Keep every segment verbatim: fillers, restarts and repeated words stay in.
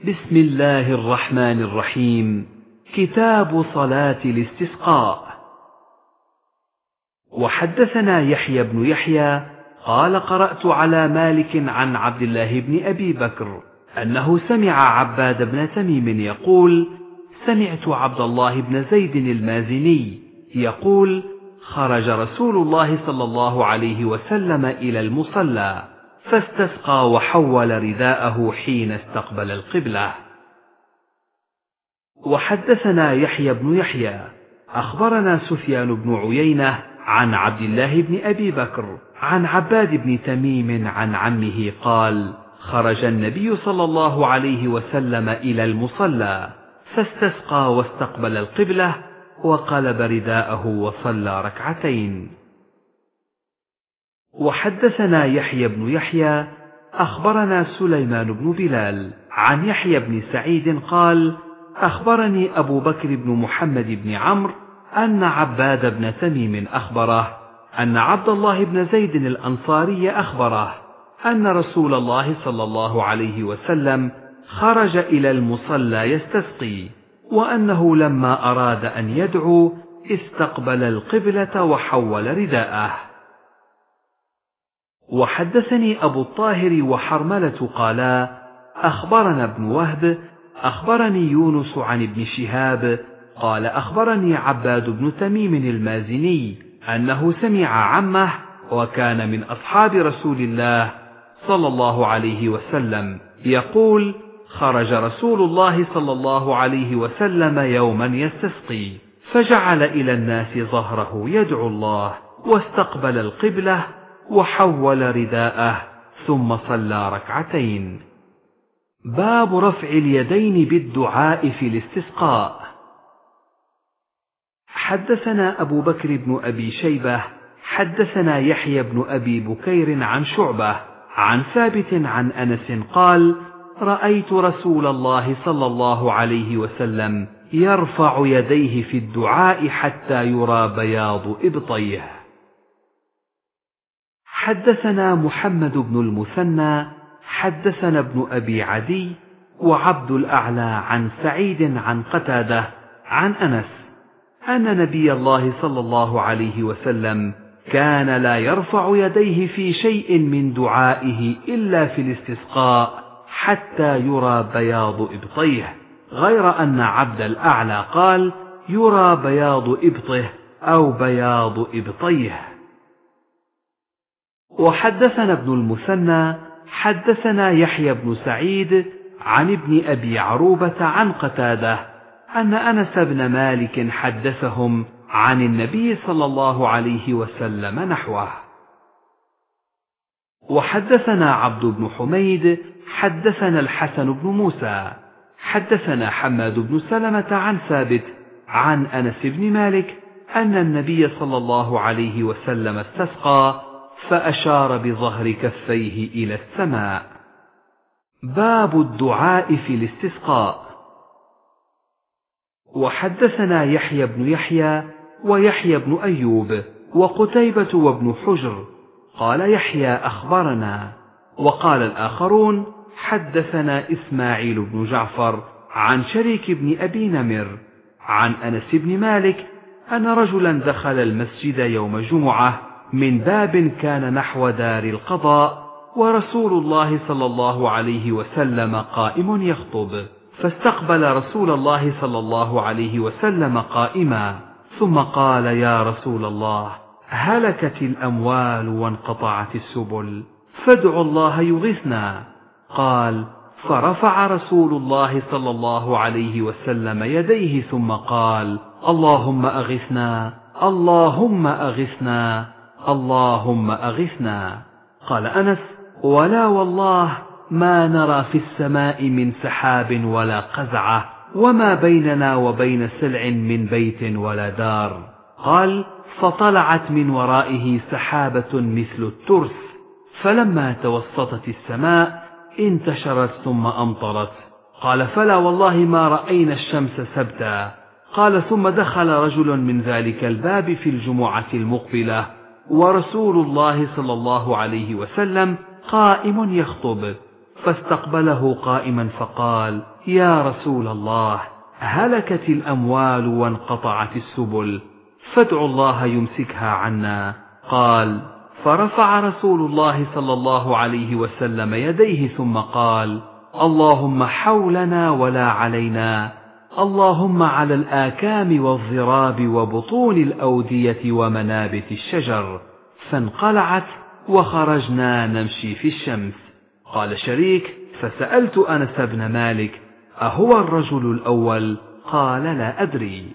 بسم الله الرحمن الرحيم. كتاب صلاة الاستسقاء. وحدثنا يحيى بن يحيى قال قرأت على مالك عن عبد الله بن أبي بكر أنه سمع عباد بن تميم يقول: سمعت عبد الله بن زيد المازني يقول: خرج رسول الله صلى الله عليه وسلم إلى المصلى فاستسقى وحول رداءه حين استقبل القبلة. وحدثنا يحيى بن يحيى أخبرنا سفيان بن عيينة عن عبد الله بن أبي بكر عن عباد بن تميم عن عمه قال: خرج النبي صلى الله عليه وسلم إلى المصلى فاستسقى واستقبل القبلة وقلب رداءه وصلى ركعتين. وحدثنا يحيى بن يحيى أخبرنا سليمان بن بلال عن يحيى بن سعيد قال: أخبرني أبو بكر بن محمد بن عمرو أن عباد بن تميم أخبره أن عبد الله بن زيد الأنصاري أخبره أن رسول الله صلى الله عليه وسلم خرج إلى المصلى يستسقي، وأنه لما أراد أن يدعو استقبل القبلة وحول رداءه. وحدثني أبو الطاهر وحرملة قالا: أخبرنا ابن وهب أخبرني يونس عن ابن شهاب قال: أخبرني عباد بن تميم المازني أنه سمع عمه وكان من أصحاب رسول الله صلى الله عليه وسلم يقول: خرج رسول الله صلى الله عليه وسلم يوما يستسقي فجعل إلى الناس ظهره يدعو الله واستقبل القبلة وحول رداءه ثم صلى ركعتين. باب رفع اليدين بالدعاء في الاستسقاء. حدثنا أبو بكر بن أبي شيبة حدثنا يحيى بن أبي بكير عن شعبة عن ثابت عن أنس قال: رأيت رسول الله صلى الله عليه وسلم يرفع يديه في الدعاء حتى يرى بياض إبطيه. حدثنا محمد بن المثنى حدثنا ابن أبي عدي وعبد الأعلى عن سعيد عن قتادة عن أنس أن نبي الله صلى الله عليه وسلم كان لا يرفع يديه في شيء من دعائه إلا في الاستسقاء حتى يرى بياض إبطيه، غير أن عبد الأعلى قال: يرى بياض إبطه أو بياض إبطيه. وحدثنا ابن المثنى حدثنا يحيى بن سعيد عن ابن أبي عروبة عن قتادة أن أنس بن مالك حدثهم عن النبي صلى الله عليه وسلم نحوه. وحدثنا عبد بن حميد حدثنا الحسن بن موسى حدثنا حماد بن سلمة عن ثابت عن أنس بن مالك أن النبي صلى الله عليه وسلم استسقى فأشار بظهر كفيه إلى السماء. باب الدعاء في الاستسقاء. وحدثنا يحيى بن يحيى ويحيى بن أيوب وقتيبة وابن حجر قال يحيى أخبرنا، وقال الآخرون حدثنا إسماعيل بن جعفر عن شريك بن أبي نمر عن أنس بن مالك أن رجلا دخل المسجد يوم جمعة من باب كان نحو دار القضاء، ورسول الله صلى الله عليه وسلم قائم يخطب، فاستقبل رسول الله صلى الله عليه وسلم قائما، ثم قال: يا رسول الله، هلكت الأموال وانقطعت السبل، فادعوا الله يغثنا. قال: فرفع رسول الله صلى الله عليه وسلم يديه ثم قال: اللهم أغثنا، اللهم أغثنا، اللهم أغثنا. قال أنس: ولا والله ما نرى في السماء من سحاب ولا قزعة، وما بيننا وبين سلع من بيت ولا دار. قال: فطلعت من ورائه سحابة مثل الترس، فلما توسطت السماء انتشرت ثم أمطرت. قال: فلا والله ما رأينا الشمس سبتا. قال: ثم دخل رجل من ذلك الباب في الجمعة المقبلة، ورسول الله صلى الله عليه وسلم قائم يخطب، فاستقبله قائما فقال: يا رسول الله، هلكت الأموال وانقطعت السبل، فادعوا الله يمسكها عنا. قال: فرفع رسول الله صلى الله عليه وسلم يديه ثم قال: اللهم حولنا ولا علينا، اللهم على الآكام والضراب وبطون الأودية ومنابت الشجر. فانقلعت وخرجنا نمشي في الشمس. قال شريك: فسألت أنس بن مالك: أهو الرجل الأول؟ قال: لا أدري.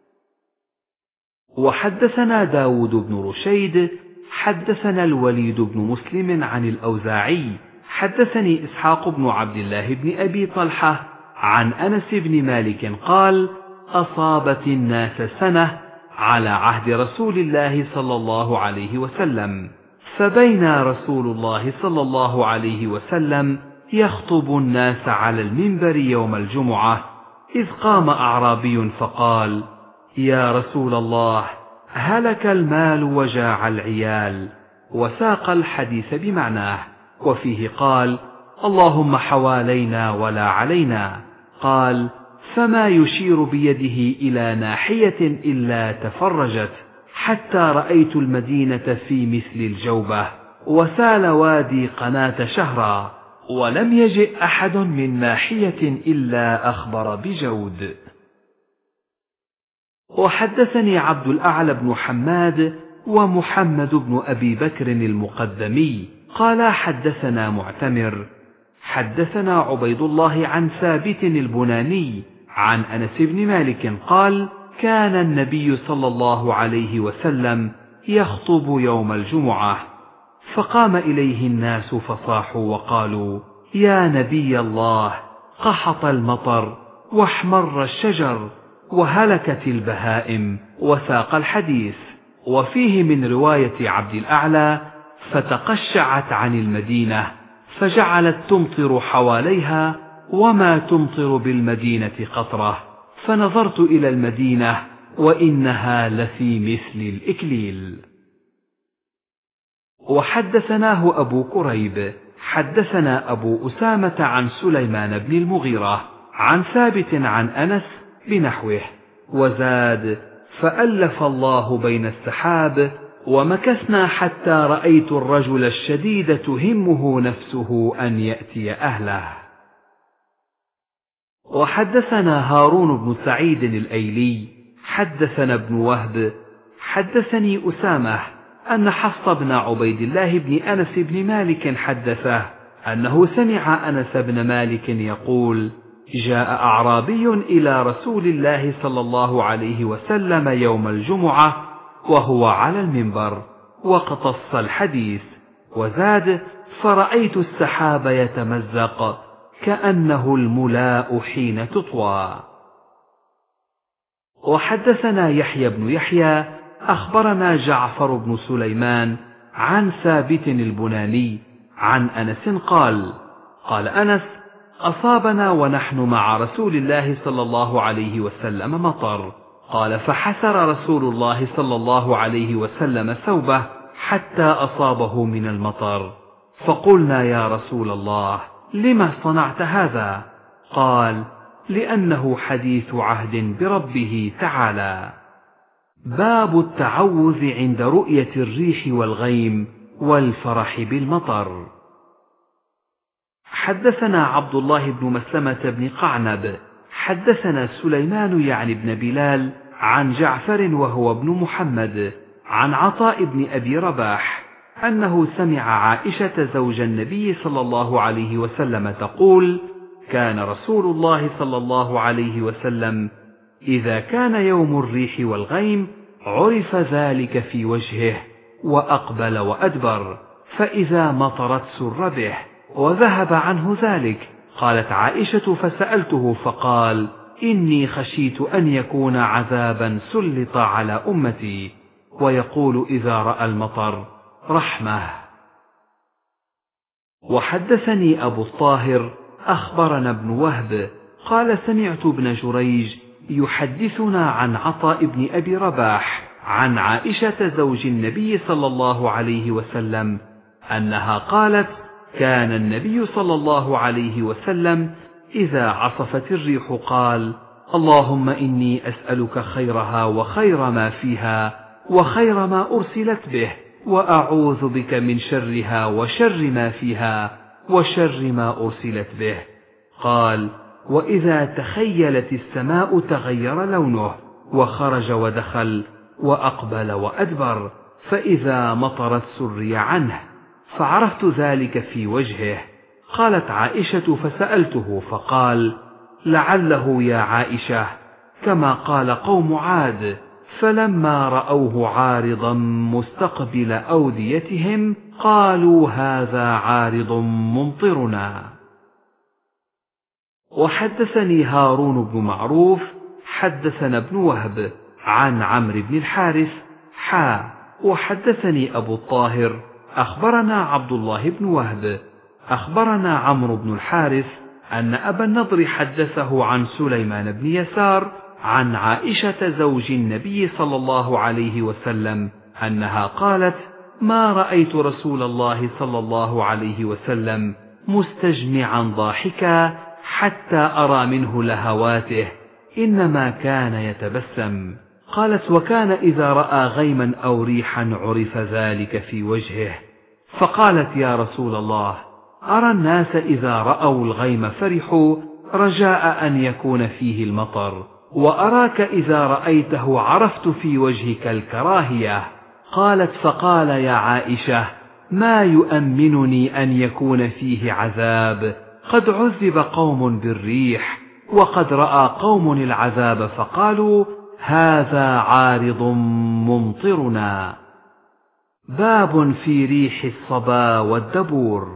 وحدثنا داود بن رشيد حدثنا الوليد بن مسلم عن الأوزاعي حدثني إسحاق بن عبد الله بن أبي طلحة عن أنس بن مالك قال: أصابت الناس سنة على عهد رسول الله صلى الله عليه وسلم، فبينا رسول الله صلى الله عليه وسلم يخطب الناس على المنبر يوم الجمعة، إذ قام أعرابي فقال: يا رسول الله، هلك المال وجاع العيال، وساق الحديث بمعناه، وفيه قال: اللهم حوالينا ولا علينا. قال: فما يشير بيده إلى ناحية إلا تفرجت، حتى رأيت المدينة في مثل الجوبة، وسال وادي قناة شهرا، ولم يجئ أحد من ناحية إلا أخبر بجود. وحدثني عبد الأعلى بن حماد ومحمد بن أبي بكر المقدمي قال: حدثنا معتمر حدثنا عبيد الله عن ثابت البناني عن أنس بن مالك قال: كان النبي صلى الله عليه وسلم يخطب يوم الجمعة، فقام إليه الناس فصاحوا وقالوا: يا نبي الله، قحط المطر واحمر الشجر وهلكت البهائم، وساق الحديث. وفيه من رواية عبد الأعلى: فتقشعت عن المدينة فجعلت تمطر حواليها وما تمطر بالمدينة قطرة، فنظرت إلى المدينة وإنها لفي مثل الإكليل. وحدثناه أبو كريب حدثنا أبو أسامة عن سليمان بن المغيرة عن ثابت عن أنس بنحوه، وزاد: فألف الله بين السحاب، ومكثنا حتى رأيت الرجل الشديد تهمه نفسه أن يأتي أهله. وحدثنا هارون بن سعيد الأيلي حدثنا ابن وهب حدثني أسامة أن حفص بن عبيد الله بن أنس بن مالك حدثه أنه سمع أنس بن مالك يقول: جاء أعرابي إلى رسول الله صلى الله عليه وسلم يوم الجمعة وهو على المنبر، وقتص الحديث. وزاد: فرأيت السحاب يتمزق كأنه الملاء حين تطوى. وحدثنا يحيى بن يحيى أخبرنا جعفر بن سليمان عن ثابت البناني عن أنس قال: قال أنس: أصابنا ونحن مع رسول الله صلى الله عليه وسلم مطر. قال: فحسر رسول الله صلى الله عليه وسلم ثوبه حتى أصابه من المطر، فقلنا: يا رسول الله، لما صنعت هذا؟ قال: لأنه حديث عهد بربه تعالى. باب التعوذ عند رؤية الريح والغيم والفرح بالمطر. حدثنا عبد الله بن مسلمة بن قعنب حدثنا سليمان يعني بن بلال عن جعفر وهو ابن محمد عن عطاء بن أبي رباح أنه سمع عائشة زوج النبي صلى الله عليه وسلم تقول: كان رسول الله صلى الله عليه وسلم إذا كان يوم الريح والغيم عرف ذلك في وجهه، وأقبل وأدبر، فإذا مطرت سر به، وذهب عنه ذلك. قالت عائشة: فسألته فقال: إني خشيت أن يكون عذابا سلط على أمتي، ويقول إذا رأى المطر: رحمة. وحدثني أبو الطاهر أخبرنا ابن وهب قال: سمعت ابن جريج يحدثنا عن عطاء بن أبي رباح عن عائشة زوج النبي صلى الله عليه وسلم أنها قالت: كان النبي صلى الله عليه وسلم إذا عصفت الريح قال: اللهم إني أسألك خيرها وخير ما فيها وخير ما أرسلت به، وأعوذ بك من شرها وشر ما فيها وشر ما أرسلت به. قال: وإذا تخيلت السماء تغير لونه، وخرج ودخل وأقبل وأدبر، فإذا مطرت سري عنه، فعرفت ذلك في وجهه. قالت عائشة: فسألته فقال: لعله يا عائشة كما قال قوم عاد، فلما رأوه عارضا مستقبل أوديتهم قالوا هذا عارض ممطرنا. وحدثني هارون بن معروف حدثنا ابن وهب عن عمرو بن الحارث حا وحدثني أبو الطاهر أخبرنا عبد الله بن وهب أخبرنا عمرو بن الحارث أن أبا النضر حدثه عن سليمان بن يسار عن عائشة زوج النبي صلى الله عليه وسلم أنها قالت: ما رأيت رسول الله صلى الله عليه وسلم مستجمعا ضاحكا حتى أرى منه لهواته، إنما كان يتبسم. قالت: وكان إذا رأى غيما أو ريحا عرف ذلك في وجهه. فقالت: يا رسول الله، أرى الناس إذا رأوا الغيم فرحوا رجاء أن يكون فيه المطر، وأراك إذا رأيته عرفت في وجهك الكراهية. قالت: فقال: يا عائشة، ما يؤمنني أن يكون فيه عذاب، قد عذب قوم بالريح، وقد رأى قوم العذاب فقالوا هذا عارض ممطرنا. باب في ريح الصبا والدبور.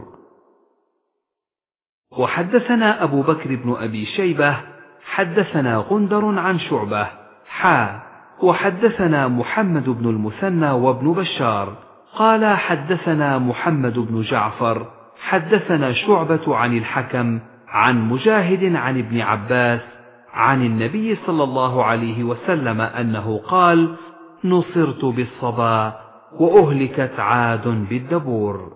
وحدثنا أبو بكر بن أبي شيبة حدثنا غندر عن شعبة حا وحدثنا محمد بن المثنى وابن بشار قال حدثنا محمد بن جعفر حدثنا شعبة عن الحكم عن مجاهد عن ابن عباس عن النبي صلى الله عليه وسلم أنه قال: نصرت بالصبا وأهلكت عاد بالدبور.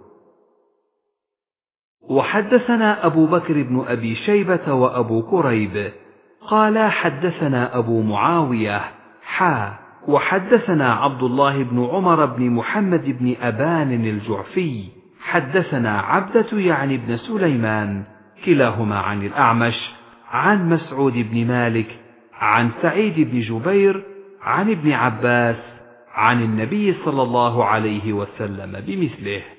وحدثنا أبو بكر بن أبي شيبة وأبو كريب قال حدثنا أبو معاوية حا وحدثنا عبد الله بن عمر بن محمد بن أبان الجعفي حدثنا عبدة يعني بن سليمان كلاهما عن الأعمش عن مسعود بن مالك عن سعيد بن جبير عن ابن عباس عن النبي صلى الله عليه وسلم بمثله.